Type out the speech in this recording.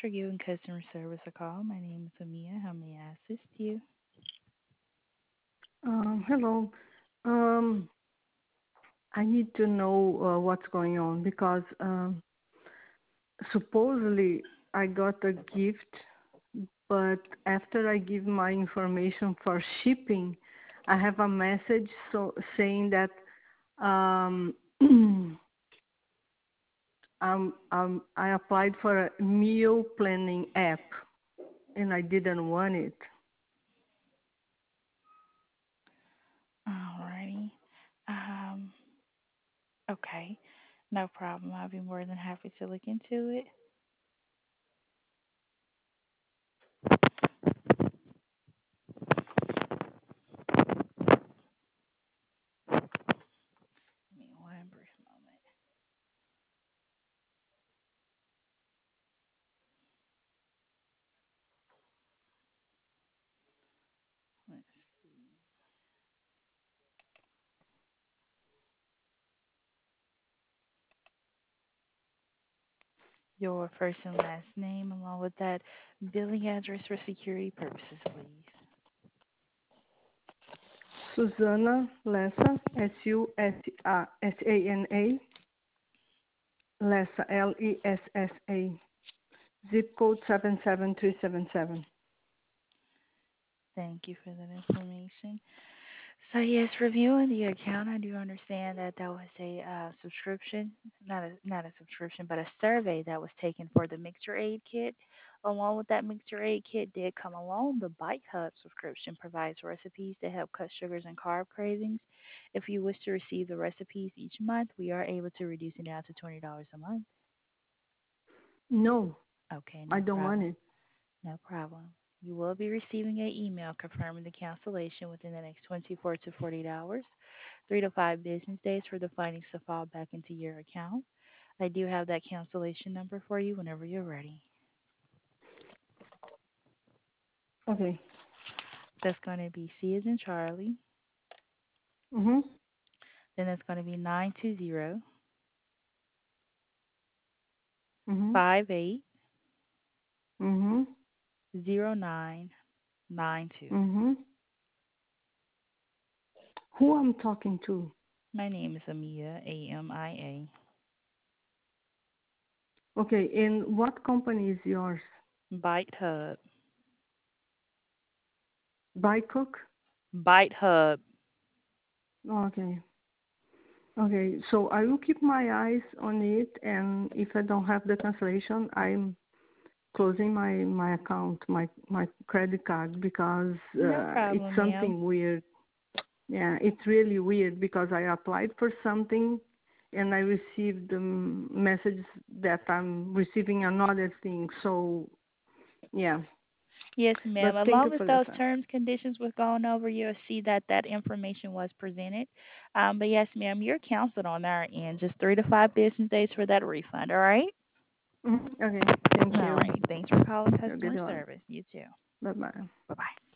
for giving customer service a call. My name is Amia. How may I assist you? Hello. Um, I need to know what's going on because supposedly I got a gift, but after I give my information for shipping, I have a message saying that um, I applied for a meal planning app and I didn't want it. Alrighty. Um, okay. No problem. I'll be more than happy to look into it. Give me one brief moment. Let's see. Your first and last name, along with that billing address for security purposes, please. Susana Lessa, Susana, Lessa, Lessa, zip code 77377. Thank you for that information. So yes, reviewing the account, I do understand that that was a subscription, not a subscription, but a survey that was taken for the Mixture Aid kit. Along with that Mixture Aid kit did come along the Bite Hub subscription provides recipes to help cut sugars and carb cravings. If you wish to receive the recipes each month, we are able to reduce it down to $20 a month. No, Okay, I no don't want problem. it. No problem. You will be receiving an email confirming the cancellation within the next 24 to 48 hours. 3 to 5 business days for the findings to fall back into your account. I do have that cancellation number for you whenever you're ready. Okay. That's going to be C as in Charlie. Mhm. Then it's going to be 920 Mhm. 58 Mhm. 0992. Mhm. Who I'm talking to? My name is Amia, Amia. Okay, and what company is yours? Bite Hub. Bycook? Bite Hub. Okay. Okay, so I will keep my eyes on it, and if I don't have the cancellation, I'm closing my account, my credit card, because No it's problem, ma'am. something weird. Yeah, it's really weird because I applied for something and I received the message that I'm receiving another thing. So, yeah. Yes, ma'am. But thank Along you with for the those time. terms, conditions was going over, you'll see that that information was presented. But yes, ma'am, you're counseled on our end. Just 3 to 5 business days for that refund. All right. Okay, thank All you. right. Thanks for calling Have a good customer one. service. You too. Bye bye. Bye bye.